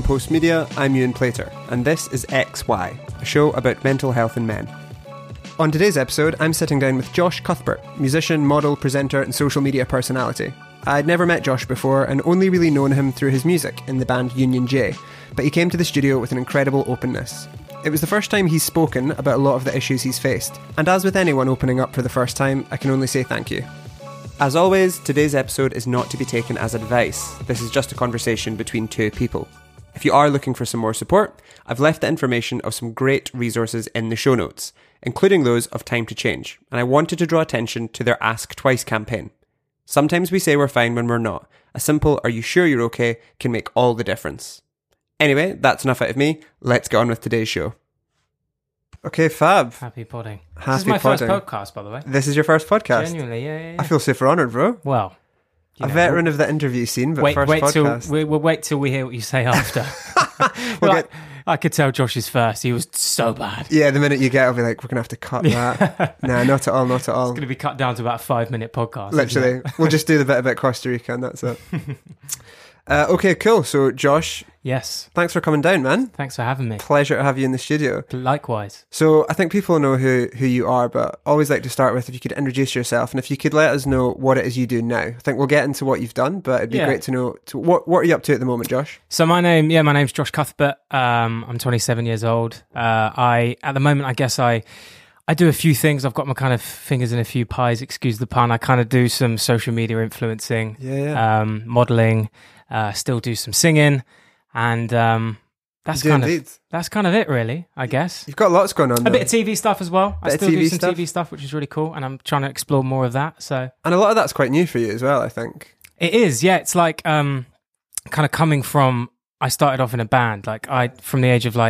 Postmedia, I'm Ewan Plater, and this is XY, a show about mental health in men. On today's episode, I'm sitting down with Josh Cuthbert, musician, model, presenter, and social media personality. I'd never met Josh before and only really known him through his music in the band Union J, but he came to the studio with an incredible openness. It was the first time he's spoken about a lot of the issues he's faced, and as with anyone opening up for the first time, I can only say thank you. As always, today's episode is not to be taken as advice. This is just a conversation between two people. If you are looking for some more support, I've left the information of some great resources in the show notes, including those of Time to Change, and I wanted to draw attention to their Ask Twice campaign. Sometimes we say we're fine when we're not. A simple "are you sure you're okay" can make all the difference. Anyway, that's enough out of me. Let's get on with today's show. Okay, fab. Happy podding. Happy This is my podding. first podcast, by the way. This is your first podcast? Genuinely, yeah. I feel super honoured, bro. Well, A veteran of the interview scene, but wait podcast. we'll wait till we hear what you say after. I could tell Josh's first. He was so bad. Yeah, the minute you get, I'll be like, we're going to have to cut that. Nah, not at all, not at all. It's going to be cut down to about a 5-minute podcast. Literally. We'll just do the bit about Costa Rica and that's it. Okay, cool. So, Josh, Yes. thanks for coming down, man. Thanks for having me. Pleasure to have you in the studio. Likewise. So, I think people know who you are, but I always like to start with if you could introduce yourself and if you could let us know what it is you do now. I think we'll get into what you've done, but it'd be great to know what are you up to at the moment, Josh? So my name's Josh Cuthbert. I'm 27 years old. At the moment, I guess I do a few things. I've got my kind of fingers in a few pies, excuse the pun. I kind of do some social media influencing, modelling, still do some singing, and that's kind of it, really, I guess. You've got lots going on, A bit of TV stuff as well. I still do some stuff. TV stuff, which is really cool, and I'm trying to explore more of that. So, and a lot of that's quite new for you as well, I think. It is, yeah. It's like kind of coming from. I started off in a band, from the age of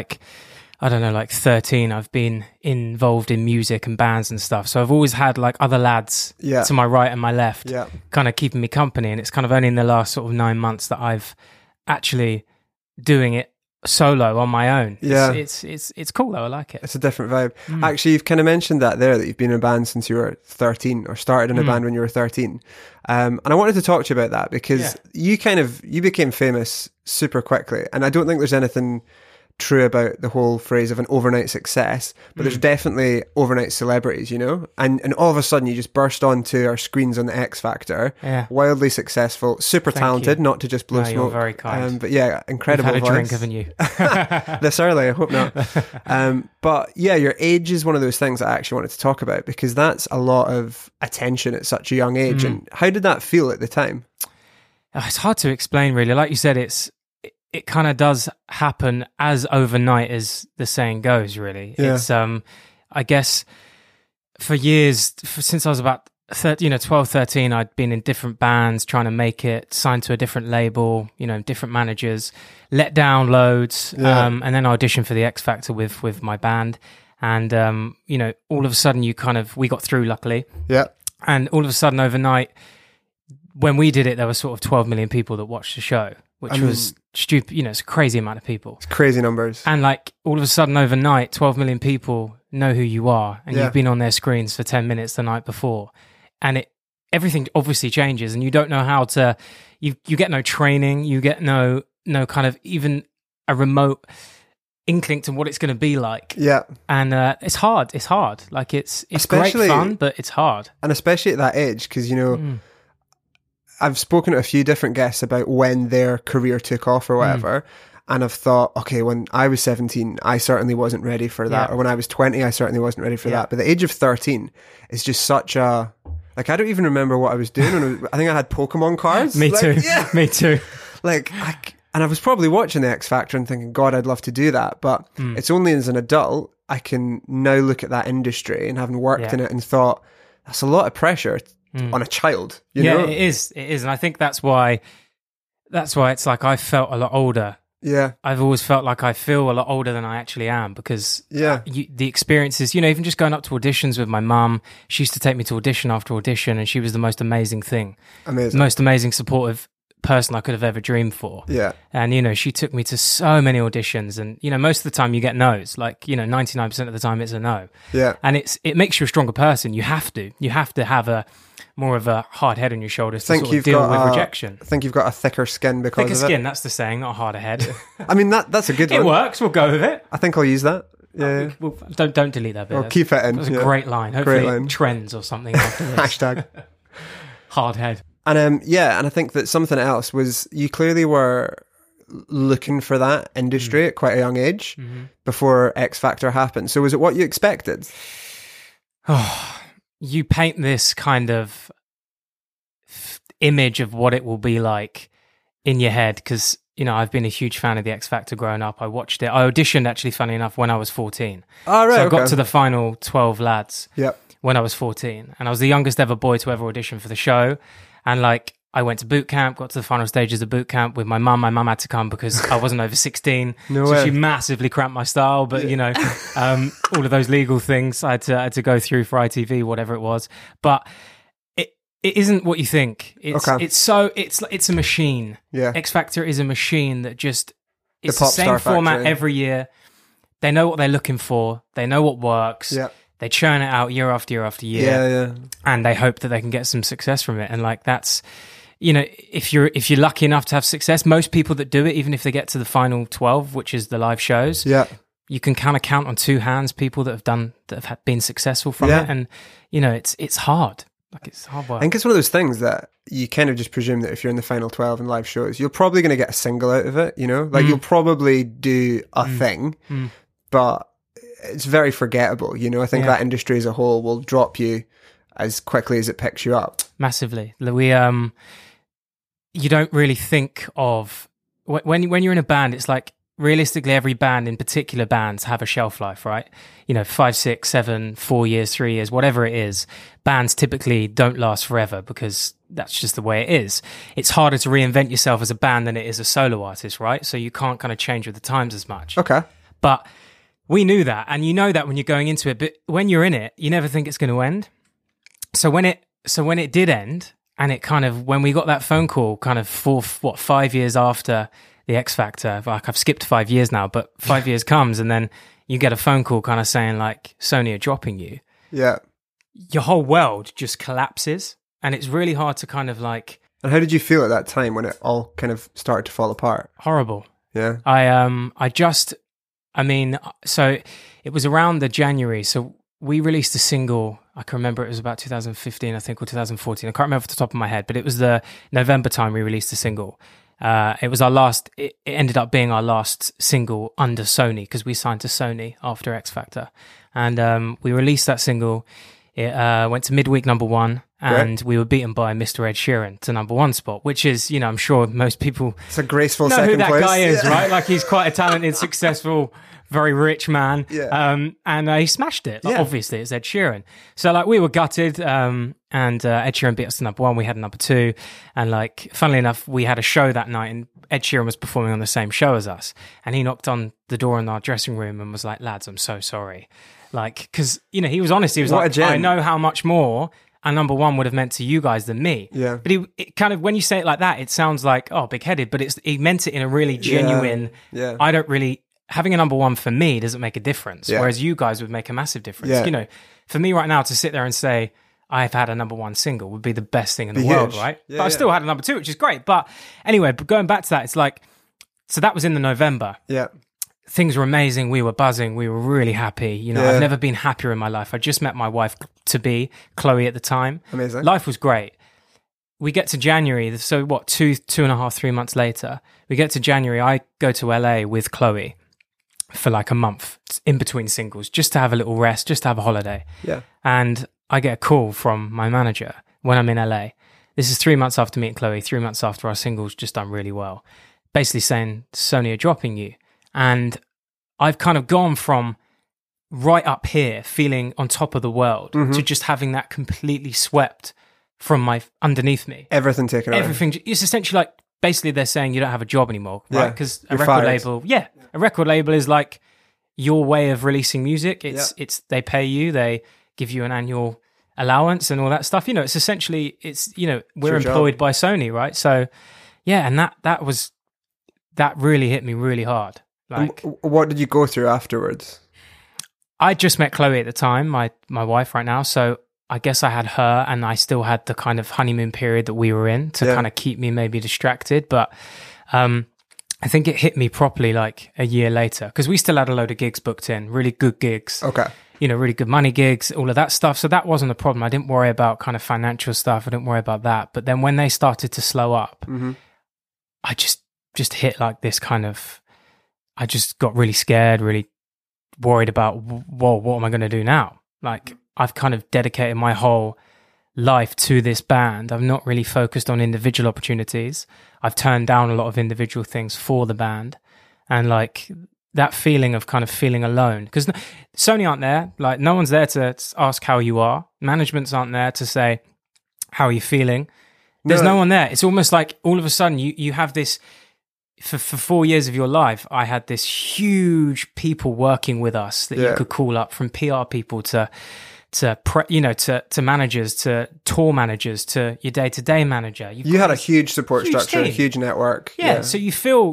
13. I've been involved in music and bands and stuff. So I've always had other lads to my right and my left, kind of keeping me company. And it's kind of only in the last sort of 9 months that I've actually doing it solo on my own. Yeah. It's cool though. I like it. It's a different vibe. Actually, you've kind of mentioned that you've been in a band since you were 13 or started in a band when you were 13. And I wanted to talk to you about that because you became famous super quickly. And I don't think there's anything true about the whole phrase of an overnight success, but there's definitely overnight celebrities, and all of a sudden you just burst onto our screens on the X Factor, wildly successful, super talented, not to just blow smoke. You're very kind. But yeah, incredible You've had a voice. drink, haven't you? This early, I hope not. But yeah, your age is one of those things I actually wanted to talk about because that's a lot of attention at such a young age. And how did that feel at the time? It's hard to explain, really. Like you said, it kind of does happen as overnight as the saying goes, really. Yeah. It's, I guess, for years, since I was about 12, 13, I'd been in different bands, trying to make it, signed to a different label, different managers, let down loads, and then auditioned for the X Factor with my band. And, all of a sudden we got through, luckily. Yeah. And all of a sudden, overnight, when we did it, there were sort of 12 million people that watched the show, which was stupid. It's a crazy amount of people. It's crazy numbers. And all of a sudden overnight, 12 million people know who you are and you've been on their screens for 10 minutes the night before. And everything obviously changes and you don't know how to, you get no training, you get no kind of even a remote inkling to what it's going to be like. Yeah. And it's hard. It's great fun, but it's hard. And especially at that age, because, I've spoken to a few different guests about when their career took off or whatever, and I've thought, okay, when I was 17, I certainly wasn't ready for that, or when I was 20, I certainly wasn't ready for that. But the age of 13 is just such a... I don't even remember what I was doing. I think I had Pokemon cards. Me too. Yeah. Me too. And I was probably watching the X Factor and thinking, God, I'd love to do that. But it's only as an adult I can now look at that industry and having worked in it and thought, that's a lot of pressure on a child, you know? It is. And I think that's why it's like I felt a lot older. Yeah. I've always felt like I feel a lot older than I actually am because the experiences, even just going up to auditions with my mum, she used to take me to audition after audition and she was the most amazing thing. Amazing. Most amazing supportive person I could have ever dreamed for. Yeah. And, you know, she took me to so many auditions, and, you know, most of the time you get no's, like, you know, 99% of the time it's a no. Yeah. And it makes you a stronger person. You have to have a more of a hard head on your shoulders to sort of deal with rejection. I think you've got a thicker skin because Thicker of skin, it. that's the saying, not a harder head. I mean, that's a good one. It works, we'll go with it. I think I'll use that. Yeah. Well, don't delete that bit. Or keep it in. That was a great line. Hopefully it trends or something after this. Hashtag. Hard head. And and I think that something else was you clearly were looking for that industry at quite a young age before X Factor happened. So was it what you expected? Oh, you paint this kind of image of what it will be like in your head, because, you know, I've been a huge fan of the X Factor growing up. I watched it. I auditioned, actually, funny enough, when I was 14. Oh, right. So I got to the final 12 lads when I was 14. And I was the youngest ever boy to ever audition for the show. And, like, I went to boot camp, got to the final stages of boot camp with my mum. My mum had to come because I wasn't over 16. So she massively cramped my style. But, you know, all of those legal things I had to go through for ITV, whatever it was. But it isn't what you think. It's a machine. Yeah. X Factor is a machine that just, it's the the same format factory. every year. They know what they're looking for. They know what works. Yeah. They churn it out year after year after year. Yeah. And they hope that they can get some success from it. And, like, that's, you know, if you're lucky enough to have success, most people that do it, even if they get to the final 12, which is the live shows, you can kind of count on two hands people that have been successful from it. And, you know, it's hard. Like, it's hard work. I think it's one of those things that you kind of just presume that if you're in the final 12 in live shows, you're probably going to get a single out of it, you know? Like, you'll probably do a thing, but it's very forgettable, you know? I think that industry as a whole will drop you as quickly as it picks you up. Massively. You don't really think of... When you're in a band, it's like, realistically, every band, in particular bands, have a shelf life, right? You know, 5, 6, 7, 4 years, 3 years, whatever it is. Bands typically don't last forever because that's just the way it is. It's harder to reinvent yourself as a band than it is a solo artist, right? So you can't kind of change with the times as much. Okay. But we knew that, and you know that when you're going into it, but when you're in it, you never think it's going to end. So when it did end, and it kind of, when we got that phone call kind of 5 years after the X Factor, like, I've skipped 5 years now, but 5 years comes, and then you get a phone call kind of saying, like, Sony are dropping you. Yeah. Your whole world just collapses, and it's really hard to kind of, like... And how did you feel at that time when it all kind of started to fall apart? Horrible. Yeah. So it was around the January, so we released a single. I can remember it was about 2015, I think, or 2014. I can't remember off the top of my head, but it was the November time we released a single. It was our last, it ended up being our last single under Sony, because we signed to Sony after X Factor. And we released that single. It went to midweek #1, and we were beaten by Mr. Ed Sheeran to #1 spot, which is, you know, I'm sure most people it's a graceful know second who that place. guy is, right? Like, he's quite a talented, successful, very rich man. Yeah. And he smashed it. Like, obviously, it's Ed Sheeran. So, like, we were gutted, and Ed Sheeran beat us to #1. We had #2. And, like, funnily enough, we had a show that night, and Ed Sheeran was performing on the same show as us. And he knocked on the door in our dressing room and was like, lads, I'm so sorry. Like, because, you know, he was honest. He was like, I know how much more a #1 would have meant to you guys than me. Yeah. But it kind of, when you say it like that, it sounds like, oh, big-headed. But he meant it in a really genuine, I don't really... Having a #1 for me doesn't make a difference, whereas you guys would make a massive difference. Yeah. You know, for me right now to sit there and say, I've had a #1 single would be the best thing in the world, right? Yeah, but I still had a #2, which is great. But anyway, but going back to that, it's like, so that was in the November. Yeah. Things were amazing. We were buzzing. We were really happy. You know, I've never been happier in my life. I just met my wife to be, Chloe, at the time. Amazing. Life was great. We get to January. So what, 2.5, 3 months later, we get to January. I go to LA with Chloe for like a month in between singles, just to have a little rest, just to have a holiday. Yeah. And I get a call from my manager when I'm in LA. This is 3 months after meeting Chloe, 3 months after our singles just done really well. Basically saying, Sony are dropping you. And I've kind of gone from right up here, feeling on top of the world, to just having that completely swept from underneath me. Everything taken away. Everything. It's essentially like, basically they're saying you don't have a job anymore, right? Because a record fired. label, a record label is like your way of releasing music. It's they pay you, they give you an annual allowance and all that stuff. You know, it's essentially, you know, we're employed by Sony, right? So yeah, and that really hit me really hard. Like, what did you go through afterwards? I just met Chloe at the time, my wife right now. So I guess I had her, and I still had the kind of honeymoon period that we were in to kind of keep me maybe distracted. But I think it hit me properly like a year later, because we still had a load of gigs booked in, really good gigs. Okay. You know, really good money gigs, all of that stuff. So that wasn't a problem. I didn't worry about kind of financial stuff. I didn't worry about that. But then when they started to slow up, I just hit like this kind of, I just got really scared, really worried about, whoa, what am I going to do now? Like, I've kind of dedicated my whole life to this band. I've not really focused on individual opportunities. I've turned down a lot of individual things for the band. And like that feeling of kind of feeling alone, because Sony aren't there. Like, no one's there to ask how you are. Managements aren't there to say, how are you feeling? There's no one there. It's almost like all of a sudden you have this, for 4 years of your life, I had this huge people working with us that you could call up, from PR people to managers, to tour managers, to your day-to-day manager. You had a huge support structure, a huge network. Yeah. So you feel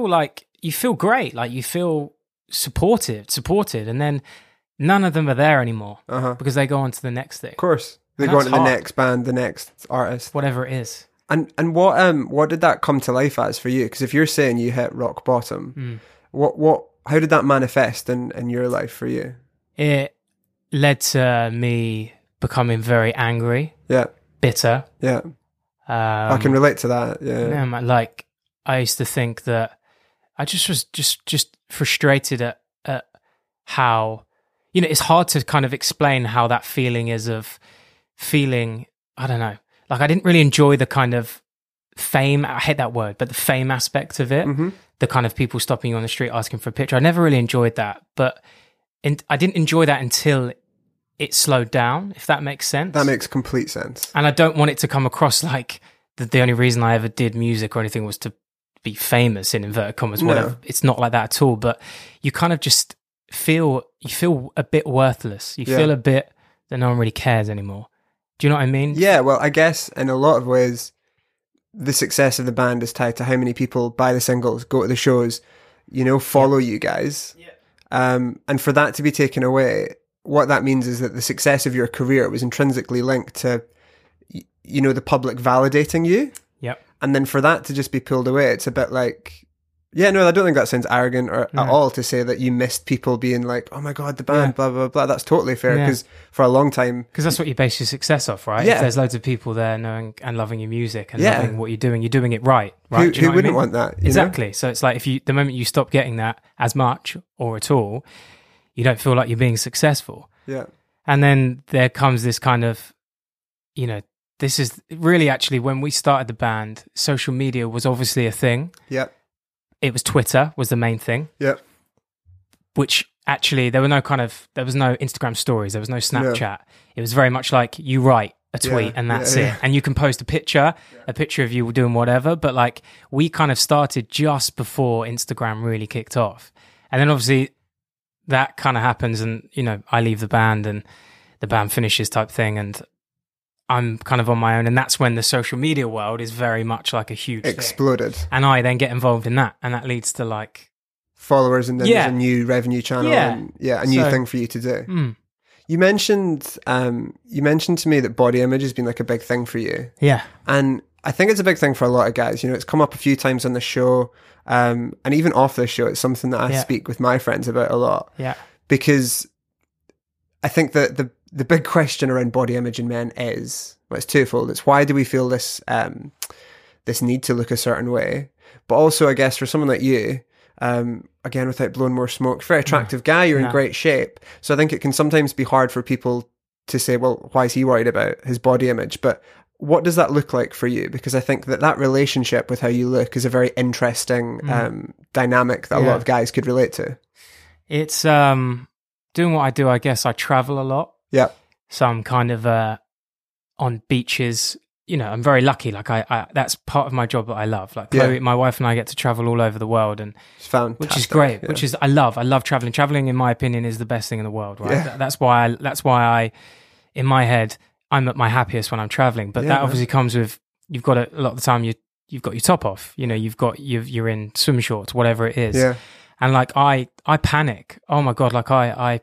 great, like you feel supported, and then none of them are there anymore because they go on to the next thing. Of course, they go on to the next band, the next artist, whatever it is. And what did that come to life as for you? Because if you're saying you hit rock bottom, how did that manifest in your life for you? It led to me becoming very angry, bitter. Yeah, I can relate to that. Yeah, like I used to think that I just was just frustrated at how, you know, it's hard to kind of explain how that feeling is of feeling, I don't know, like I didn't really enjoy the kind of fame, I hate that word, but the fame aspect of it, the kind of people stopping you on the street asking for a picture. I never really enjoyed that, but I didn't enjoy that until it slowed down, if that makes sense. That makes complete sense. And I don't want it to come across like the only reason I ever did music or anything was to be famous, in inverted commas, whatever. No. It's not like that at all, but you kind of just feel a bit worthless. You feel a bit that no one really cares anymore. Do you know what I mean? Yeah, well, I guess in a lot of ways, the success of the band is tied to how many people buy the singles, go to the shows, follow you guys. Yeah. And for that to be taken away, what that means is that the success of your career was intrinsically linked to, the public validating you. Yep. And then for that to just be pulled away, it's a bit like, I don't think that sounds arrogant at all to say that you missed people being like, oh my God, the band, blah, blah, blah. That's totally fair, because for a long time... Because that's what you base your success off, right? Yeah. If there's loads of people there knowing and loving your music and loving what you're doing it right? Who wouldn't want that? Exactly. So it's like the moment you stop getting that as much or at all, you don't feel like you're being successful. Yeah. And then there comes this kind of, this is really actually when we started the band, social media was obviously a thing. Yeah. It was Twitter was the main thing. Yeah. Which actually there was no Instagram stories. There was no Snapchat. No. It was very much like you write a tweet and that's it. And you can post a picture of you doing whatever. But like we kind of started just before Instagram really kicked off. And then obviously that kind of happens and, I leave the band and the band finishes type thing. And I'm kind of on my own, and that's when the social media world is very much like a huge exploded thing. And I then get involved in that, and that leads to like followers, and then there's a new revenue channel, and a new thing for you to do. You mentioned to me that body image has been like a big thing for you. Yeah, and I think it's a big thing for a lot of guys. It's come up a few times on the show, and even off the show, it's something that I speak with my friends about a lot. Yeah, because I think that the big question around body image in men is, well, it's twofold. It's why do we feel this this need to look a certain way? But also, I guess, for someone like you, again, without blowing more smoke, very attractive guy, you're in great shape. So I think it can sometimes be hard for people to say, well, why is he worried about his body image? But what does that look like for you? Because I think that relationship with how you look is a very interesting dynamic that a lot of guys could relate to. It's doing what I do, I guess. I travel a lot. Yeah. So I'm kind of on beaches. I'm very lucky. Like I that's part of my job that I love. Like Chloe, my wife and I get to travel all over the world, and it's fantastic, which is great. Yeah. Which is I love traveling. Traveling, in my opinion, is the best thing in the world. Right. Yeah. That's why I, in my head, I'm at my happiest when I'm traveling. But that obviously comes with, you've got a lot of the time you've got your top off, you know, you're in swim shorts, whatever it is. Yeah. And like, I panic. Oh my God. Like I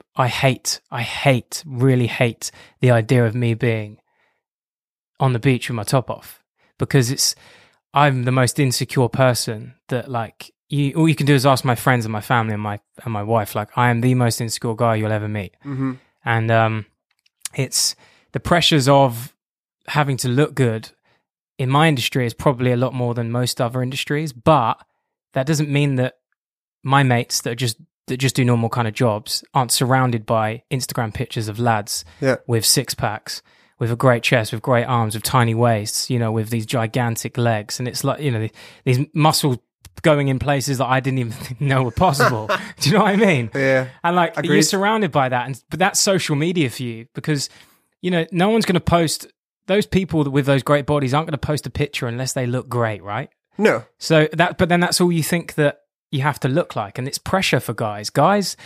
really hate the idea of me being on the beach with my top off, because I'm the most insecure person that, like, all you can do is ask my friends and my family and my wife. Like, I am the most insecure guy you'll ever meet. Mm-hmm. And it's the pressures of having to look good in my industry is probably a lot more than most other industries, but that doesn't mean that my mates that just do normal kind of jobs aren't surrounded by Instagram pictures of lads with six packs, with a great chest, with great arms, with tiny waists, you know, with these gigantic legs. And it's like, you know, these muscles going in places that I didn't even know were possible. Do you know what I mean? Yeah. And like, Agreed. you're surrounded by that. But that's social media for you, because, you know, no one's going to post, those people with those great bodies aren't going to post a picture unless they look great, right? No. So but then that's all you think that you have to look like. And it's pressure for guys. Guys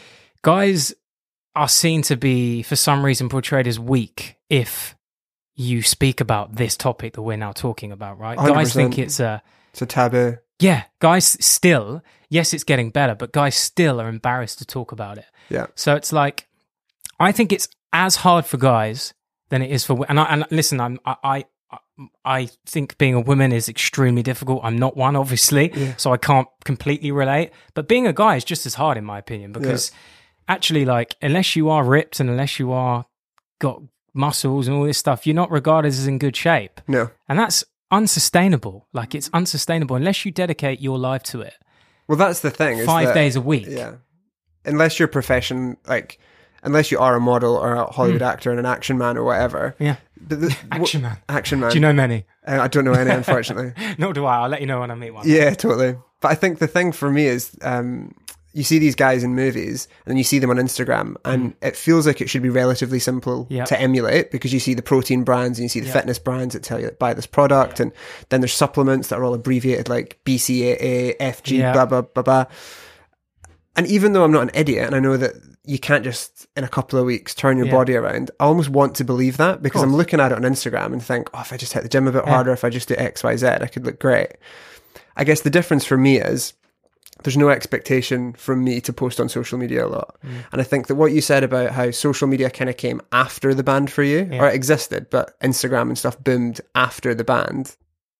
are seen to be, for some reason, portrayed as weak if you speak about this topic that we're now talking about, right? 100%. Guys think it's a taboo. Yeah, guys still, yes, it's getting better, but guys still are embarrassed to talk about it. Yeah. So it's like, I think it's as hard for guys than it is for women. And listen, I think being a woman is extremely difficult. I'm not one, obviously, so I can't completely relate. But being a guy is just as hard, in my opinion, because actually, like, unless you are ripped and unless you are got muscles and all this stuff, you're not regarded as in good shape. No. And that's unsustainable. Like, it's unsustainable unless you dedicate your life to it. Well, that's the thing. 5 days a week. Yeah. Unless your profession, like, unless you are a model or a Hollywood actor and an action man or whatever. Yeah. Action man. Action man. Do you know many? I don't know any, unfortunately. Nor do I. I'll let you know when I meet one. Yeah, totally. But I think the thing for me is, you see these guys in movies and then you see them on Instagram and it feels like it should be relatively simple to emulate, because you see the protein brands and you see the fitness brands that tell you, buy this product, and then there's supplements that are all abbreviated like BCAA, FG, blah, blah, blah, blah. And even though I'm not an idiot and I know that you can't just in a couple of weeks turn your body around, I almost want to believe that, because I'm looking at it on Instagram and think, oh, if I just hit the gym a bit harder, if I just do X, Y, Z, I could look great. I guess the difference for me is there's no expectation from me to post on social media a lot. And I think that what you said about how social media kind of came after the band for you, or it existed, but Instagram and stuff boomed after the band.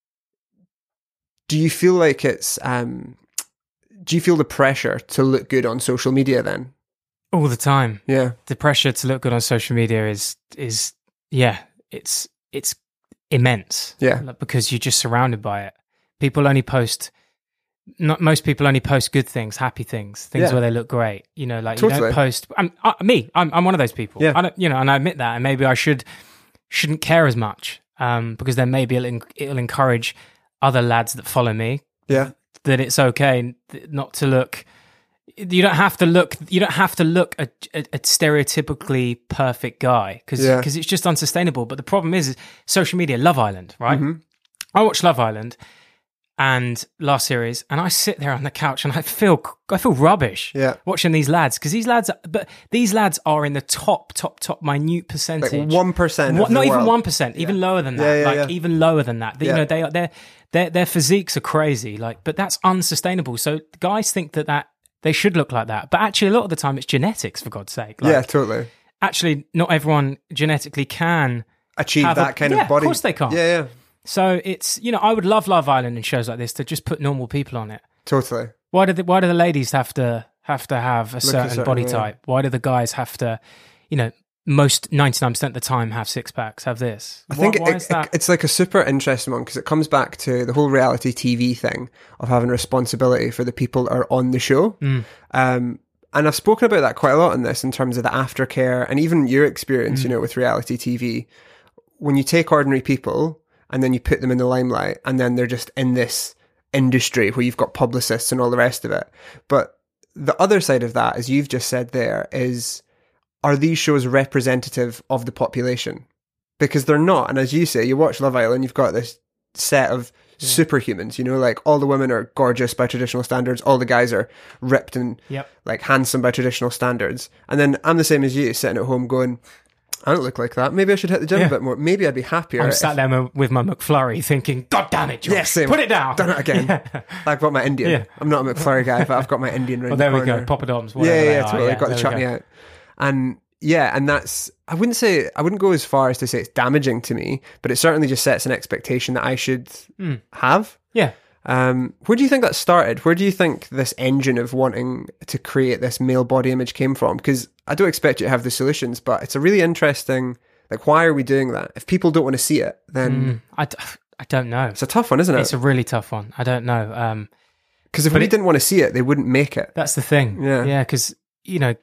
Do you feel like it's, do you feel the pressure to look good on social media then? All the time. Yeah. The pressure to look good on social media is it's immense. Yeah. Because you're just surrounded by it. Most people only post good things, happy things where they look great. You know, like you don't post. I'm one of those people. Yeah. I don't, you know, and I admit that, and maybe I shouldn't care as much, because then maybe it'll encourage other lads that follow me. Yeah. That it's okay not to look. You don't have to look a stereotypically perfect guy, because it's just unsustainable. But the problem is social media. Love Island, right? Mm-hmm. I watch Love Island. And last series, and I sit there on the couch and I feel rubbish watching these lads, because these lads are in the top minute percentage, like 1%. Not even 1%, even lower than that. Even lower than that. You know, their physiques are crazy. Like, but that's unsustainable. So guys think that they should look like that, but actually a lot of the time it's genetics, for God's sake. Like, yeah, totally. Actually, not everyone genetically can achieve that kind of body. Of course they can't. Yeah. So it's, you know, I would love Love Island and shows like this to just put normal people on it. Totally. Why do the ladies have to have a certain body type? Why do the guys have to, you know, most 99% of the time have six packs, have this? I think it's like a super interesting one, because it comes back to the whole reality TV thing of having responsibility for the people that are on the show. And I've spoken about that quite a lot in this, in terms of the aftercare and even your experience, you know, with reality TV. When you take ordinary people and then you put them in the limelight, and then they're just in this industry where you've got publicists and all the rest of it. But the other side of that, as you've just said there, is, are these shows representative of the population? Because they're not. And as you say, you watch Love Island, you've got this set of superhumans, you know, like all the women are gorgeous by traditional standards, all the guys are ripped and like handsome by traditional standards. And then I'm the same as you, sitting at home going, I don't look like that. Maybe I should hit the gym a bit more. Maybe I'd be happier. I'm sat there with my McFlurry thinking, God damn it, Josh, Yeah, same. put it down. Done it again. Yeah. I've got my Indian. Yeah. I'm not a McFlurry guy, but I've got my Indian ring. Well, there we go. Poppadoms. Yeah, totally. Got the chutney out. And yeah, and that's, I wouldn't go as far as to say it's damaging to me, but it certainly just sets an expectation that I should have. Yeah. Where do you think that started? Where do you think this engine of wanting to create this male body image came from? Because I don't expect you to have the solutions, but it's a really interesting, like, why are we doing that? If people don't want to see it, then... I don't know. It's a tough one, isn't it? It's a really tough one. I don't know. Because if we didn't want to see it, they wouldn't make it. That's the thing. Yeah. Yeah, because, you know,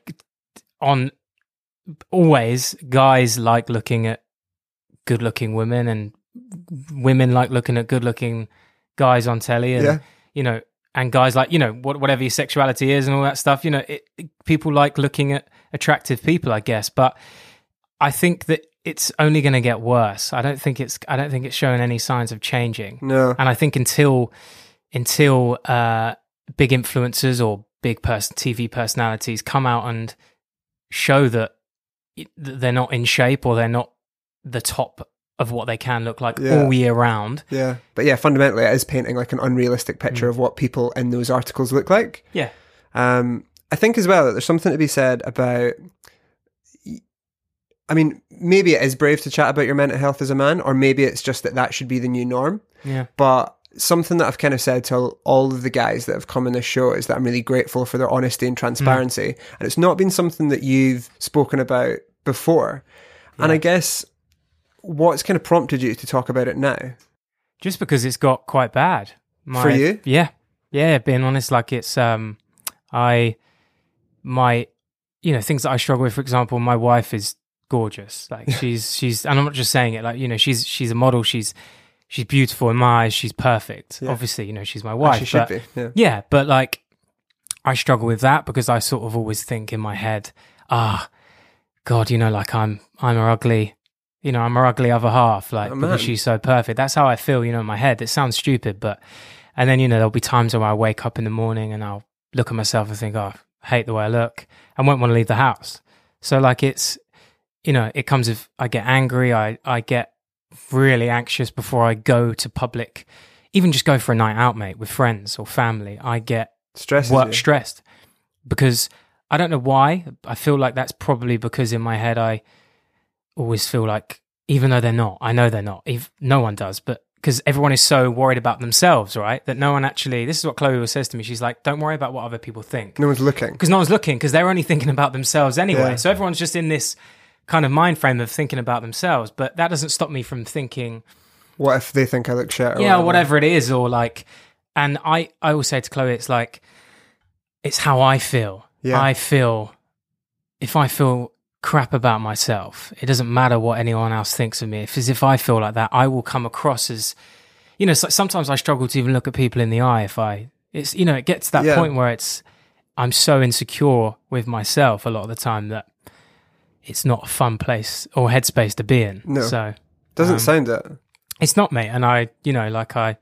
always guys like looking at good-looking women, and women like looking at good-looking guys on telly, and you know, and guys like, you know, whatever your sexuality is and all that stuff, you know, people like looking at attractive people, I guess. But I think that it's only going to get worse. I don't think it's showing any signs of changing. No. And I think until big influencers or big TV personalities come out and show that they're not in shape, or they're not the top of what they can look like all year round. Yeah. But yeah, fundamentally it is painting like an unrealistic picture of what people in those articles look like. Yeah. I think as well that there's something to be said about, I mean, maybe it is brave to chat about your mental health as a man, or maybe it's just that should be the new norm. Yeah. But something that I've kind of said to all of the guys that have come on this show is that I'm really grateful for their honesty and transparency. And it's not been something that you've spoken about before. Yeah. And I guess what's kind of prompted you to talk about it now? Just because it's got quite bad. For you? Yeah. Yeah, being honest, like it's, you know, things that I struggle with, for example, my wife is gorgeous. Like she's, and I'm not just saying it, like, you know, she's a model, she's beautiful in my eyes, she's perfect. Yeah. Obviously, you know, she's my wife. She should be, yeah. Yeah, but like, I struggle with that because I sort of always think in my head, God, you know, like I'm her ugly, you know, I'm her ugly other half, like, because she's so perfect. That's how I feel, you know, in my head. It sounds stupid, but, and then, you know, there'll be times where I wake up in the morning and I'll look at myself and think, I hate the way I look. I won't want to leave the house. So like, it's, you know, it comes with, I get angry, I get really anxious before I go to public, even just go for a night out, mate, with friends or family. I get stressed because I don't know why. I feel like that's probably because in my head, I always feel like, even though they're not, I know they're not, no one does, but because everyone is so worried about themselves, right? That no one actually, this is what Chloe always says to me. She's like, don't worry about what other people think. No one's looking. Because no one's looking, because they're only thinking about themselves anyway. Yeah. So everyone's just in this kind of mind frame of thinking about themselves. But that doesn't stop me from thinking, what if they think I look shit? Or whatever it is. Or like, and I always say to Chloe, it's like, it's how I feel. Yeah. If I feel crap about myself, it doesn't matter what anyone else thinks of me. If I feel like that, I will come across as, you know, sometimes I struggle to even look at people in the eye it's, you know, it gets to that point where I'm so insecure with myself a lot of the time that it's not a fun place or headspace to be in. No. So doesn't sound it. It's not, mate. And I, you know,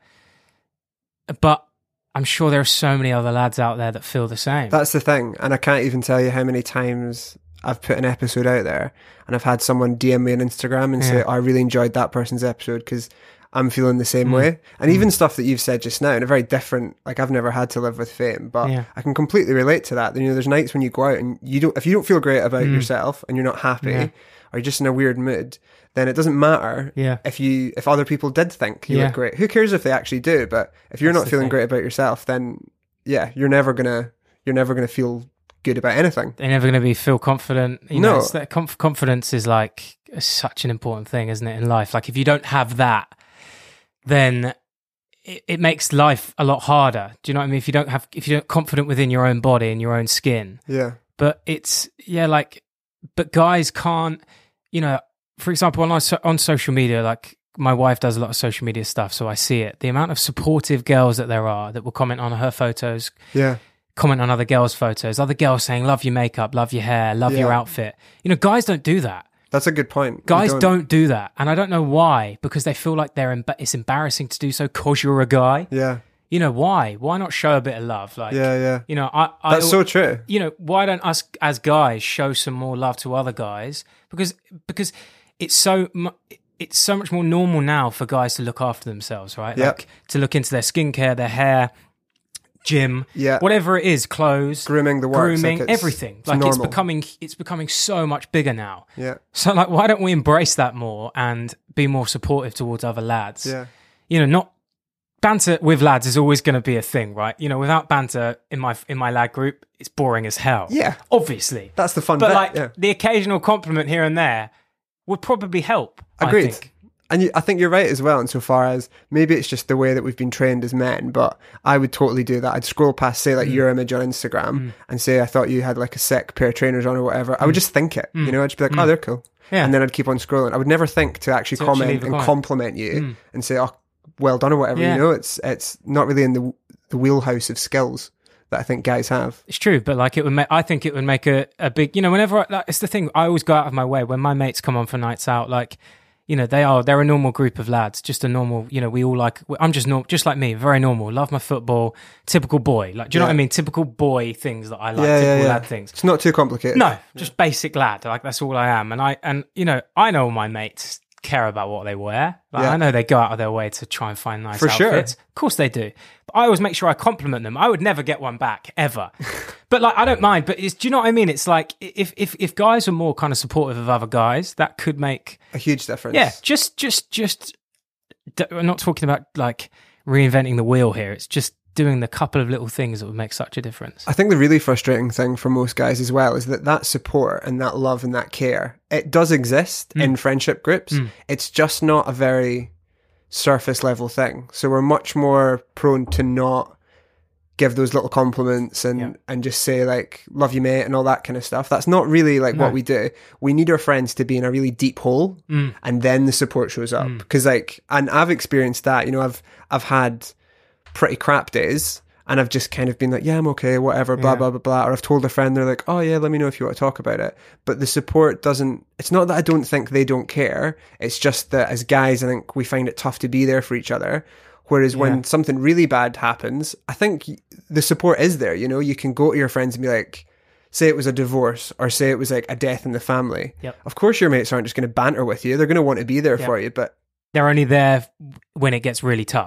but I'm sure there are so many other lads out there that feel the same. That's the thing. And I can't even tell you how many times I've put an episode out there and I've had someone DM me on Instagram and say, I really enjoyed that person's episode because I'm feeling the same way. And even stuff that you've said just now in a very different, like, I've never had to live with fame, but I can completely relate to that. You know, there's nights when you go out and if you don't feel great about yourself and you're not happy or you're just in a weird mood, then it doesn't matter if other people did think you look great. Who cares if they actually do? But if you're not feeling great about yourself, then you're never gonna feel good about anything. They're never going to feel confident. You know, that confidence is like such an important thing, isn't it, in life? Like if you don't have that, then it makes life a lot harder. Do you know what I mean? If you're not confident within your own body and your own skin. Yeah. But but guys can't, you know, for example, on social media, like my wife does a lot of social media stuff, so I see it. The amount of supportive girls that there are that will comment on her photos. Yeah. Comment on other girls' photos, other girls saying, love your makeup, love your hair, love your outfit. You know, guys don't do that. That's a good point. Guys don't do that. And I don't know why, because they feel like it's embarrassing to do so because you're a guy. Yeah. you know, why not show a bit of love? Like, Yeah. you know, That's so true. You know, why don't us as guys show some more love to other guys? Because it's so much more normal now for guys to look after themselves, right? Yep. Like to look into their skincare, their hair, gym, whatever it is, clothes, grooming, everything. Like it's becoming so much bigger now. Yeah. So like, why don't we embrace that more and be more supportive towards other lads? Yeah. You know, not banter with lads is always going to be a thing, right? You know, without banter in my lad group, it's boring as hell. Yeah. Obviously. That's the fun bit. But like the occasional compliment here and there would probably help. Agreed. I think. And I think you're right as well, insofar as maybe it's just the way that we've been trained as men, but I would totally do that. I'd scroll past, say, like your image on Instagram and say, I thought you had like a sick pair of trainers on or whatever. I would just think it, you know, I'd just be like, oh, they're cool. Yeah. And then I'd keep on scrolling. I would never think to actually comment and compliment you and say, oh, well done or whatever. You know, it's not really in the wheelhouse of skills that I think guys have. It's true, but like I think it would make a big, you know, whenever it's the thing, I always go out of my way when my mates come on for nights out, like, you know, they're a normal group of lads, just a normal, you know, we all like, I'm just just like me, very normal, love my football, typical boy, like, do you know what I mean? Typical boy things that I like, typical lad things. It's not too complicated. No, just basic lad, like that's all I am. And you know, I know all my mates care about what they wear. Like, I know they go out of their way to try and find nice outfits. Sure. Of course they do. But I always make sure I compliment them. I would never get one back, ever. But like, I don't mind. But do you know what I mean? It's like, if guys are more kind of supportive of other guys, that could make a huge difference. Yeah, just we're not talking about like reinventing the wheel here. It's just doing the couple of little things that would make such a difference. I think the really frustrating thing for most guys as well is that support and that love and that care, it does exist in friendship groups. It's just not a very surface level thing. So we're much more prone to not give those little compliments and just say like, love you mate and all that kind of stuff. That's not really like what we do. We need our friends to be in a really deep hole and then the support shows up. Because like, and I've experienced that, you know, I've had pretty crap days and I've just kind of been like, yeah, I'm okay, whatever, blah, blah, blah, blah. Or I've told a friend, they're like, oh yeah, let me know if you want to talk about it. But the support it's not that I don't think they don't care. It's just that as guys, I think we find it tough to be there for each other. Whereas when something really bad happens, I think the support is there, you know, you can go to your friends and be like, say it was a divorce or say it was like a death in the family. Yep. Of course your mates aren't just going to banter with you. They're going to want to be there for you, but they're only there when it gets really tough.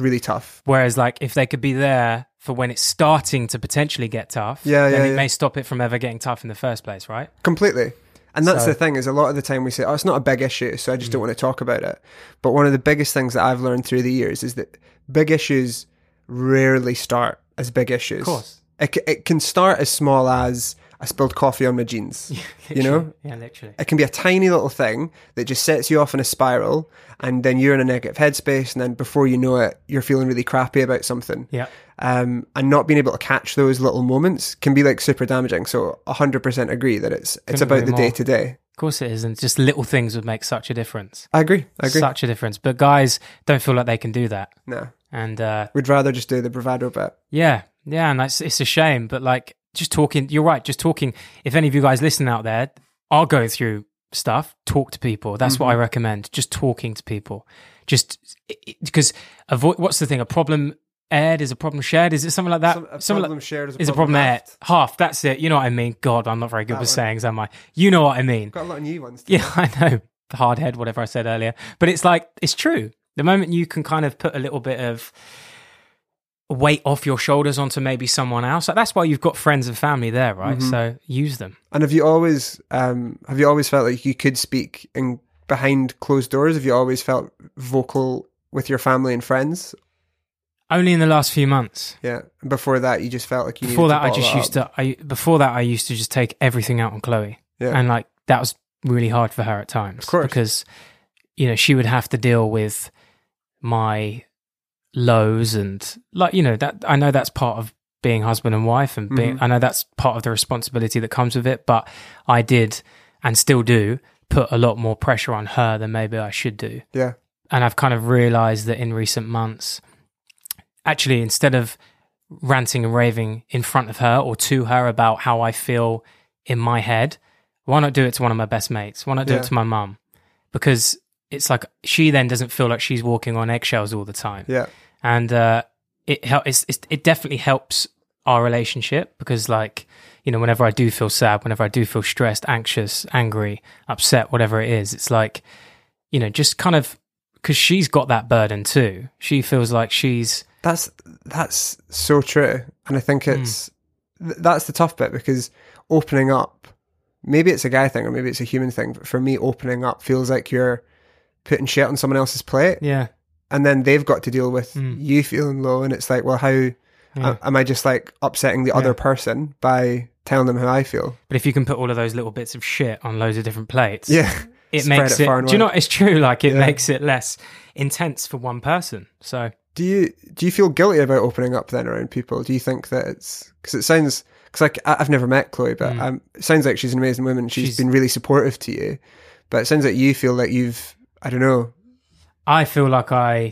Whereas like if they could be there for when it's starting to potentially get tough, then it may stop it from ever getting tough in the first place, right? Completely. And that's the thing, is a lot of the time we say, oh, it's not a big issue, so I just don't want to talk about it. But one of the biggest things that I've learned through the years is that big issues rarely start as big issues. Of course. It can start as small as I spilled coffee on my jeans, you know? Yeah, literally. It can be a tiny little thing that just sets you off in a spiral, and then you're in a negative headspace, and then before you know it, you're feeling really crappy about something. Yeah. And not being able to catch those little moments can be like super damaging. So 100% agree that it's about the day to day. Of course it is, and just little things would make such a difference. I agree. Such a difference. But guys don't feel like they can do that. No. And we'd rather just do the bravado bit. Yeah, and it's a shame, but like, just talking, you're right, just talking. If any of you guys listening out there are going through stuff, talk to people. That's what I recommend. Just talking to people. Just because what's the thing? A problem aired is a problem shared. Is it something like that? A problem shared is a problem aired. Half. That's it. You know what I mean? God, I'm not very good with sayings, am I? You know what I mean? Got a lot of new ones. Yeah, I know. Hard head, whatever I said earlier. But it's like, it's true. The moment you can kind of put a little bit of weight off your shoulders onto maybe someone else. Like, that's why you've got friends and family there, right? So use them. And have you always felt like you could speak behind closed doors? Have you always felt vocal with your family and friends? Only in the last few months. Yeah. And before that, you just felt like you before needed that, to I just used to. Before that, I used to just take everything out on Chloe. Yeah. And like, that was really hard for her at times. Of course. Because, you know, she would have to deal with my lows, and like, you know, that I know that's part of being husband and wife, and being I know that's part of the responsibility that comes with it, but I did and still do put a lot more pressure on her than maybe I should do. Yeah. And I've kind of realized that in recent months, actually, instead of ranting and raving in front of her or to her about how I feel in my head, why not do it to one of my best mates? Why not do it to my mum? Because it's like, she then doesn't feel like she's walking on eggshells all the time. Yeah. And, it definitely helps our relationship, because like, you know, whenever I do feel sad, whenever I do feel stressed, anxious, angry, upset, whatever it is, it's like, you know, just kind of, because she's got that burden too. She feels like that's so true. And I think that's the tough bit, because opening up, maybe it's a guy thing or maybe it's a human thing, but for me, opening up feels like you're putting shit on someone else's plate. Yeah. And then they've got to deal with you feeling low, and it's like, well, how am I just like upsetting the other person by telling them how I feel? But if you can put all of those little bits of shit on loads of different plates, it Spread makes it it, far and do you know wide. what, it's true, like it makes it less intense for one person. So Do you feel guilty about opening up then around people? Do you think that it's, because it sounds, because like I've never met Chloe, but it sounds like she's an amazing woman. She's been really supportive to you, but it sounds like you feel like you've, I don't know. I feel like I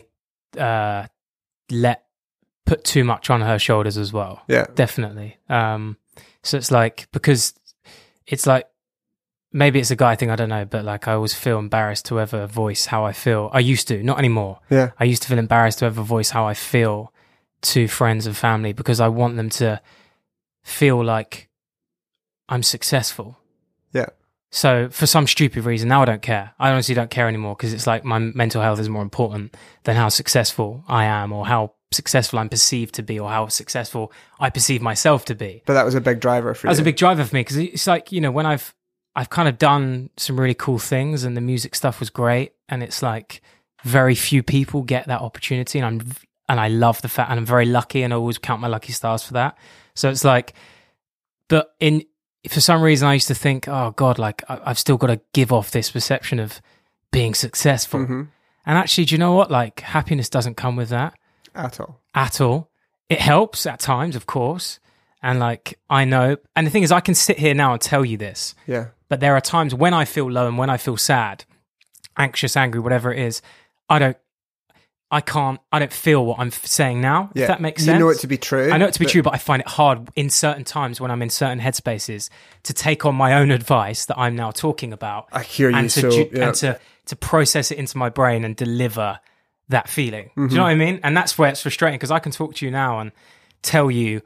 put too much on her shoulders as well. Yeah, definitely. So it's like, because it's like, maybe it's a guy thing, I don't know, but like I always feel embarrassed to ever voice how I feel. I used to, not anymore. Yeah, I used to feel embarrassed to ever voice how I feel to friends and family, because I want them to feel like I'm successful. Yeah. So for some stupid reason, now I don't care. I honestly don't care anymore, because it's like my mental health is more important than how successful I am, or how successful I'm perceived to be, or how successful I perceive myself to be. But that was a big driver for you. That was a big driver for me, because it's like, you know, when I've kind of done some really cool things and the music stuff was great, and it's like very few people get that opportunity, and I love the fact, and I'm very lucky, and I always count my lucky stars for that. So it's like, but for some reason I used to think, oh God, like I've still got to give off this perception of being successful. Mm-hmm. And actually, do you know what? Like, happiness doesn't come with that. At all. At all. It helps at times, of course. And like, I know, and the thing is, I can sit here now and tell you this. Yeah. But there are times when I feel low and when I feel sad, anxious, angry, whatever it is, I don't feel what I'm saying now, if that makes sense. You know it to be true. I know it to be true, but I find it hard in certain times when I'm in certain headspaces to take on my own advice that I'm now talking about. I hear you. And to process it into my brain and deliver that feeling. Do you know what I mean? And that's where it's frustrating, because I can talk to you now and tell you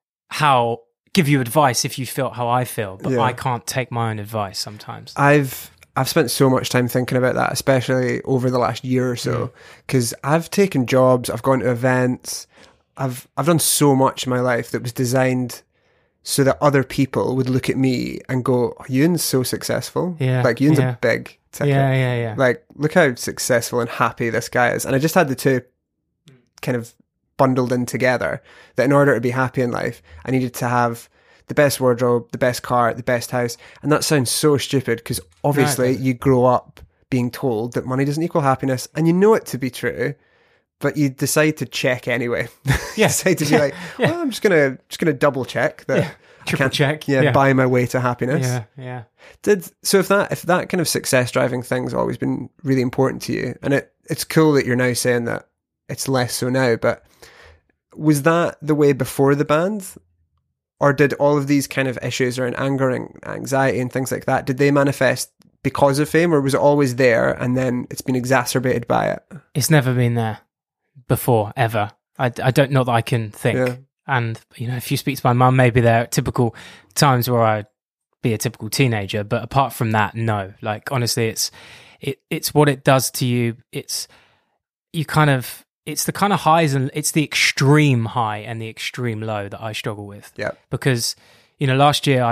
give you advice if you feel how I feel, but I can't take my own advice sometimes. I've spent so much time thinking about that, especially over the last year or so, because I've taken jobs, I've gone to events, I've done so much in my life that was designed so that other people would look at me and go, oh, Ewan's so successful. Yeah, like Ewan's a big ticket. Yeah. Like, look how successful and happy this guy is. And I just had the two kind of bundled in together, that in order to be happy in life, I needed to have the best wardrobe, the best car, the best house. And that sounds so stupid, because obviously you grow up being told that money doesn't equal happiness, and you know it to be true, but you decide to check anyway. You decide to be like, well, I'm just gonna double check that. Triple check. Buy my way to happiness. Yeah. So if that kind of success driving thing's always been really important to you, and it's cool that you're now saying that it's less so now, but was that the way before the band? Or did all of these kind of issues around anger and anxiety and things like that, did they manifest because of fame, or was it always there and then it's been exacerbated by it? It's never been there before, ever. I don't know that I can think. Yeah. And, you know, if you speak to my mum, maybe there are typical times where I'd be a typical teenager. But apart from that, no. Like, honestly, it's what it does to you. It's the kind of highs, and it's the extreme high and the extreme low that I struggle with. Yeah. Because, you know, last year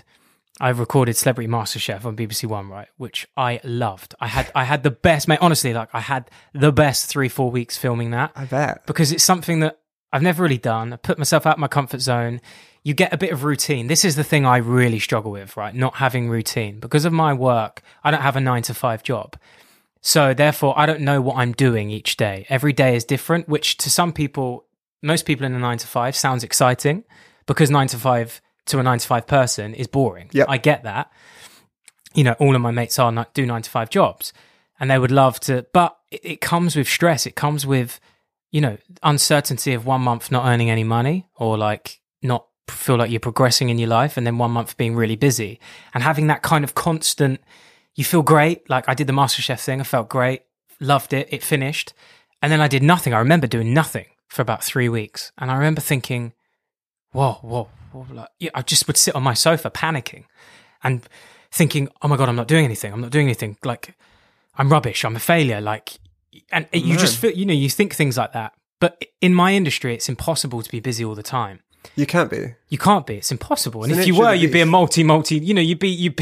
I recorded Celebrity MasterChef on BBC One, right? Which I loved. I had the best, mate, honestly, like I had the best 3-4 weeks filming that. I bet. Because it's something that I've never really done. I put myself out of my comfort zone. You get a bit of routine. This is the thing I really struggle with, right? Not having routine. Because of my work, I don't have a 9-to-5 job. So therefore, I don't know what I'm doing each day. Every day is different, which to some people, most people in a 9-to-5 sounds exciting, because 9-to-5 to a 9-to-5 person is boring. Yep. I get that. You know, all of my mates do 9-to-5 jobs, and they would love to, but it comes with stress. It comes with, you know, uncertainty of 1 month not earning any money, or like not feel like you're progressing in your life, and then 1 month being really busy, and having that kind of constant, you feel great. Like I did the MasterChef thing. I felt great. Loved it. It finished. And then I did nothing. I remember doing nothing for about 3 weeks. And I remember thinking, whoa. Like, yeah, I just would sit on my sofa panicking and thinking, oh my God, I'm not doing anything. Like, I'm rubbish. I'm a failure. Like, and you just feel, you think things like that. But in my industry, it's impossible to be busy all the time. You can't be. You can't be. It's impossible. And if you were, you'd be a multi. You'd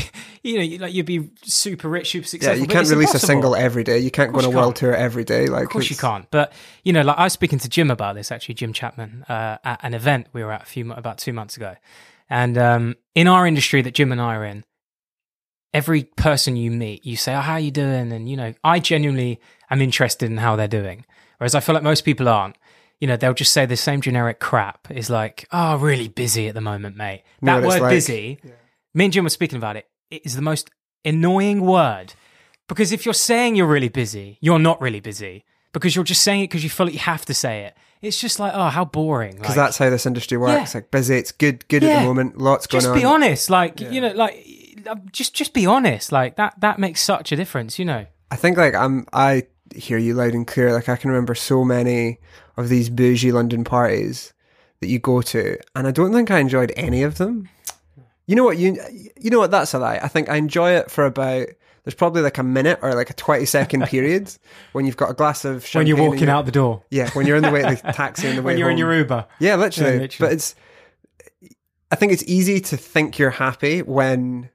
be super rich, super successful. Yeah, you can't release a single every day. You can't go on a world tour every day. Like, of course you can't. But like I was speaking to Jim about this, actually, Jim Chapman, at an event we were at about 2 months ago, and in our industry that Jim and I are in, every person you meet, you say, "Oh, how are you doing?" And I genuinely am interested in how they're doing, whereas I feel like most people aren't. They'll just say the same generic crap. Is like, oh, really busy at the moment, mate. That word busy, me and Jim were speaking about it. It is the most annoying word. Because if you're saying you're really busy, you're not really busy. Because you're just saying it because you feel like you have to say it. It's just like, oh, how boring. Because that's how this industry works. Like, busy, it's good at the moment, lots going on. Just be honest. Like, just be honest. Like, that makes such a difference, I think, like, I hear you loud and clear. Like, I can remember so many of these bougie London parties that you go to, and I don't think I enjoyed any of them. You know what? That's a lie. I think I enjoy it for about, there's probably like a minute or like a 20-second period when you've got a glass of champagne. When you're walking out the door. Yeah, when you're in the way, the taxi on the way when you're home. In your Uber. Yeah, literally. But I think it's easy to think you're happy when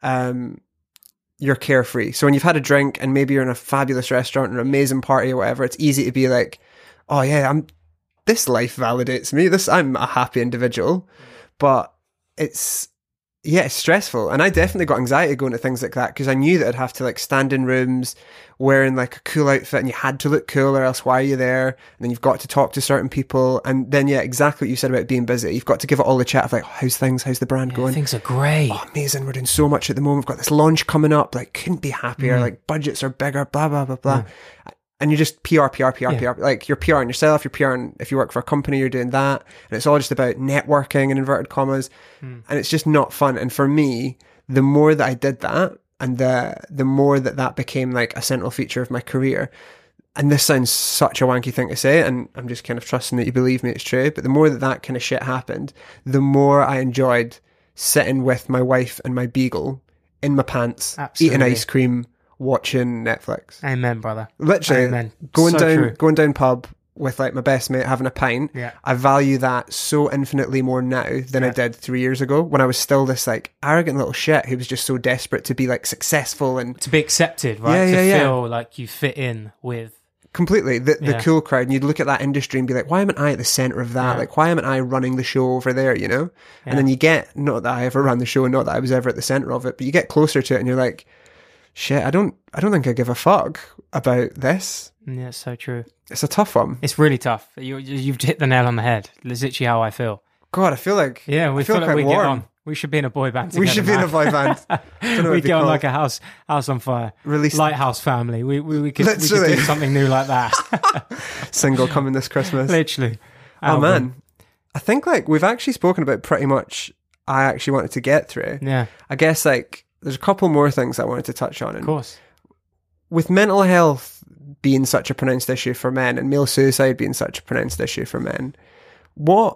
you're carefree. So when you've had a drink and maybe you're in a fabulous restaurant or an amazing party or whatever, it's easy to be like, oh yeah, this life validates me. I'm a happy individual. But it's stressful. And I definitely got anxiety going to things like that because I knew that I'd have to like stand in rooms wearing like a cool outfit and you had to look cool or else why are you there? And then you've got to talk to certain people. And then, exactly what you said about being busy. You've got to give it all the chat of like, how's things? How's the brand going? Things are great. Oh, amazing. We're doing so much at the moment. We've got this launch coming up. Like, couldn't be happier. Like, budgets are bigger, blah, blah, blah, blah. And you just PR. Like, you're PRing yourself, you're PRing, if you work for a company, you're doing that. And it's all just about networking in inverted commas. And it's just not fun. And for me, the more that I did that, and the more that became like a central feature of my career, and this sounds such a wanky thing to say, and I'm just kind of trusting that you believe me it's true, but the more that kind of shit happened, the more I enjoyed sitting with my wife and my beagle in my pants, eating ice cream, watching Netflix. Amen, brother. Literally, Amen. Going down pub with like my best mate, having a pint. Yeah. I value that so infinitely more now than I did 3 years ago when I was still this like arrogant little shit who was just so desperate to be like successful and to be accepted, right? To feel like you fit in with. Completely. The cool crowd. And you'd look at that industry and be like, why am I at the center of that? Like, why am I running the show over there, And then you get, not that I ever ran the show and not that I was ever at the center of it, but you get closer to it and you're like, shit, I don't think I give a fuck about this. Yeah, it's so true. It's a tough one. It's really tough. You've hit the nail on the head. It's literally how I feel. God, I feel like we feel like we get on. We should be in a boy band together. We should be in a boy band. We get on like a house on fire. Release Lighthouse Family. We could do something new like that. Single coming this Christmas. Literally. Oh man, I think like we've actually spoken about pretty much. I actually wanted to get through. Yeah. I guess like there's a couple more things I wanted to touch on. Of course. With mental health being such a pronounced issue for men and male suicide being such a pronounced issue for men, what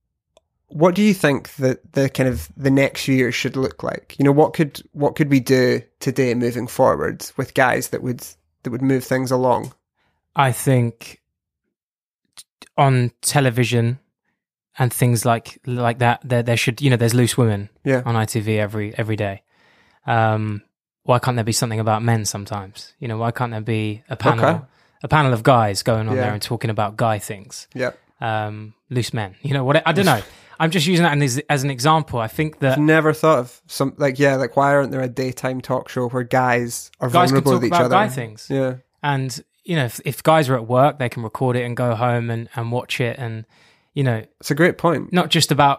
do you think that the kind of the next few years should look like? What could we do today moving forward with guys that would move things along? I think on television and things like that, there should, there's Loose Women on ITV every day. Why can't there be something about men sometimes? Why can't there be a panel of guys going on there and talking about guy things? Yeah. Loose men. I don't know. I'm just using that as an example. I think that I've never thought of some like why aren't there a daytime talk show where guys are vulnerable with each other? Guy things. Yeah. And if guys are at work, they can record it and go home and watch it, and it's a great point. Not just about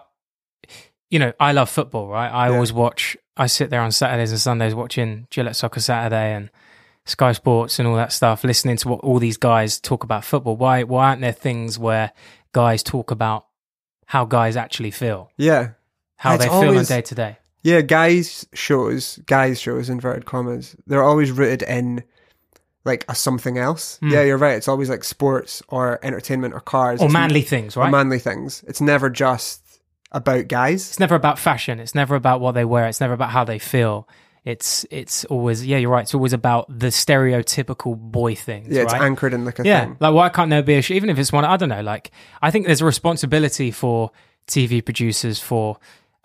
I love football, right? I always watch. I sit there on Saturdays and Sundays watching Gillette Soccer Saturday and Sky Sports and all that stuff, listening to what all these guys talk about football. Why aren't there things where guys talk about how guys actually feel? Yeah. How they feel on day to day. Yeah, guys shows, inverted commas, they're always rooted in like a something else. Yeah, you're right. It's always like sports or entertainment or cars. Or manly things, right? Or manly things. It's never just about guys. It's never about fashion. It's never about what they wear. It's never about how they feel. It's always, yeah, you're right. It's always about the stereotypical boy things. Yeah, it's right? anchored in like a thing. Like why can't there be even if it's one, I don't know, like I think there's a responsibility for TV producers, for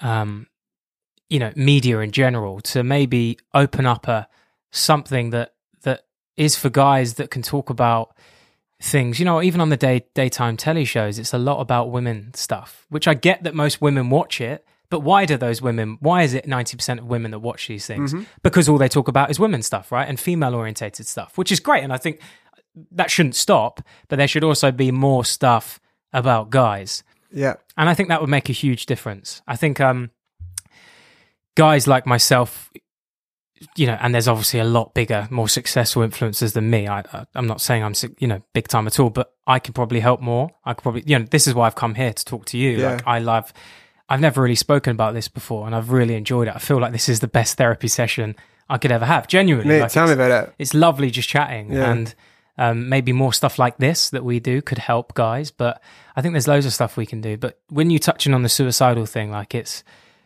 media in general, to maybe open up something that is for guys that can talk about things, even on the daytime telly shows. It's a lot about women stuff, which I get that most women watch it. But why is it 90% of women that watch these things? Mm-hmm. Because all they talk about is women stuff, right? And female-orientated stuff, which is great. And I think that shouldn't stop, but there should also be more stuff about guys. Yeah. And I think that would make a huge difference. I think guys like myself, and there's obviously a lot bigger, more successful influencers than me. I'm not saying I'm, big time at all, but I could probably help more. I could probably, this is why I've come here to talk to you. Yeah. Like I've never really spoken about this before, and I've really enjoyed it. I feel like this is the best therapy session I could ever have. Genuinely. Mate, tell me about it. It's lovely just chatting, and maybe more stuff like this that we do could help guys. But I think there's loads of stuff we can do. But when you're touching on the suicidal thing, like it's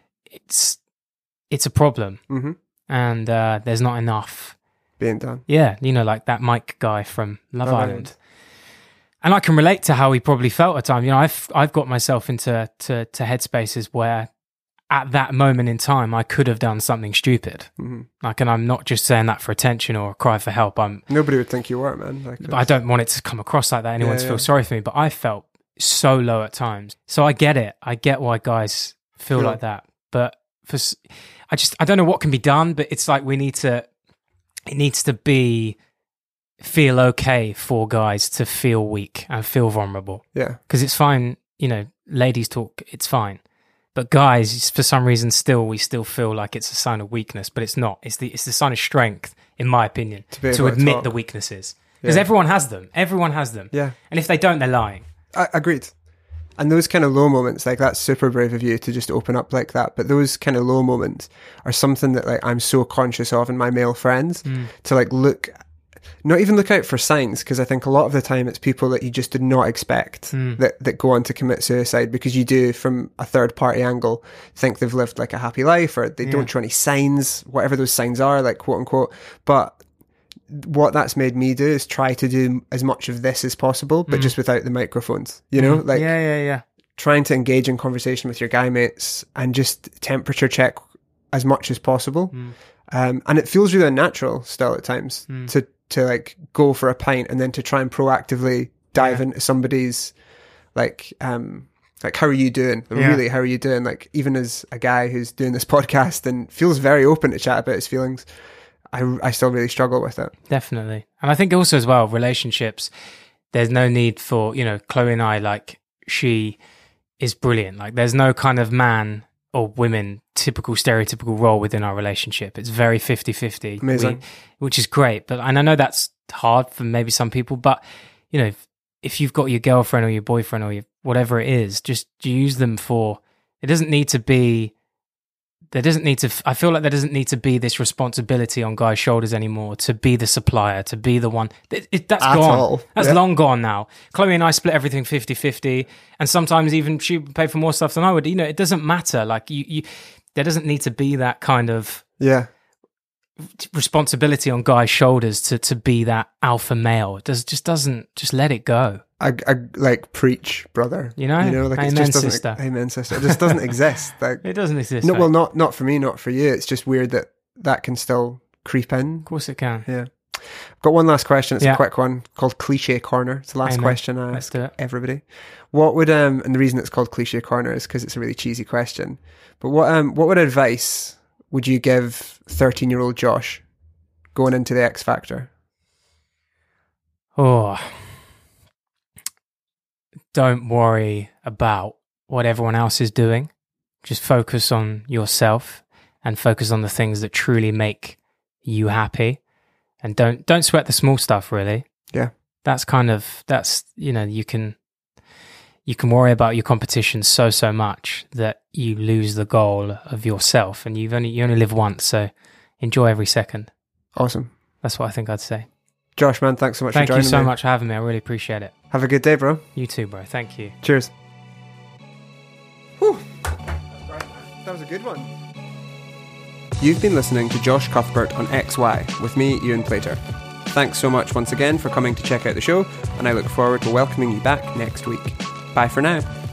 a problem, and there's not enough being done. Yeah, like that Mike guy from Love Island. And I can relate to how he probably felt at times. I've got myself into headspaces where at that moment in time I could have done something stupid. And I'm not just saying that for attention or a cry for help. Nobody would think you were, man. I don't want it to come across like that. Anyone to feel sorry for me, but I felt so low at times. So I get it. I get why guys feel like that. But I don't know what can be done, but it's like it needs to feel okay for guys to feel weak and feel vulnerable. Yeah. Because it's fine, ladies talk, it's fine. But guys, for some reason, we still feel like it's a sign of weakness, but it's not. It's the sign of strength, in my opinion, to admit the weaknesses. Because everyone has them. Everyone has them. Yeah. And if they don't, they're lying. Agreed. And those kind of low moments, like that's super brave of you to just open up like that. But those kind of low moments are something that like I'm so conscious of in my male friends to like not even look out for signs, because I think a lot of the time it's people that you just did not expect that go on to commit suicide, because you do, from a third party angle, think they've lived like a happy life, or they don't show any signs, whatever those signs are, like quote unquote. But what that's made me do is try to do as much of this as possible, but just without the microphones, like trying to engage in conversation with your guy mates and just temperature check as much as possible. And it feels really unnatural still at times to like go for a pint and then to try and proactively dive into somebody's like how are you doing? Really, how are you doing? Like, even as a guy who's doing this podcast and feels very open to chat about his feelings, I still really struggle with it. Definitely. And I think also as well, relationships, there's no need for, Chloe and I, like, she is brilliant. Like, there's no kind of man or women typical stereotypical role within our relationship. It's very 50-50. Amazing. Which is great. And I know that's hard for maybe some people, but if you've got your girlfriend or your boyfriend or whatever it is, just use them for, I feel like there doesn't need to be this responsibility on guys' shoulders anymore to be the supplier, to be the one. That's gone. That's long gone now. Chloe and I split everything 50-50, and sometimes even she would pay for more stuff than I would. It doesn't matter. Like there doesn't need to be that kind of responsibility on guys' shoulders to be that alpha male. It just let it go. I like preach, brother. Like amen, it just doesn't, sister. Amen, sister. It just doesn't exist. Like, it doesn't exist. No, right? well, not for me, not for you. It's just weird that can still creep in. Of course, it can. Yeah. I've got one last question. It's a quick one called Cliche Corner. It's the last question I ask everybody. What would and the reason it's called Cliche Corner is because it's a really cheesy question. But what advice would you give 13-year-old Josh going into the X Factor? Oh. Don't worry about what everyone else is doing. Just focus on yourself and focus on the things that truly make you happy. And don't sweat the small stuff, really. Yeah. You can worry about your competition so much that you lose the goal of yourself, and you only live once, so enjoy every second. Awesome. That's what I think I'd say. Josh, man, thanks so much for joining me. Thank you so much for having me. I really appreciate it. Have a good day, bro. You too, bro. Thank you. Cheers. Whew. That was a good one. You've been listening to Josh Cuthbert on XY with me, Ewan Plater. Thanks so much once again for coming to check out the show, and I look forward to welcoming you back next week. Bye for now.